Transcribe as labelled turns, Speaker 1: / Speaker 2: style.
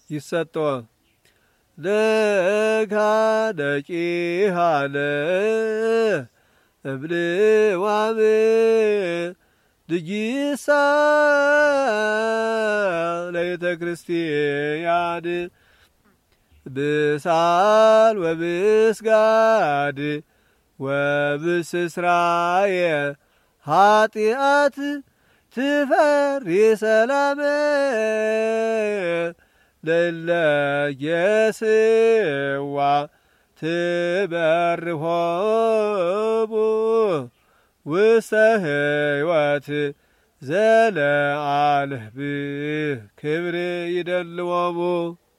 Speaker 1: ይሰጠው ለካ ደቂሃነ እብልዋም ድጊሳ ለቤተ ክርስቲያን ብሳል ወብስጋድ ወብስስራየ ኃጢአት ትፈሪ ሰላም ለለየስዋ ትበርሆሙ ውስተ ሕይወት ዘለዓለህ ክብር ይደልዎሙ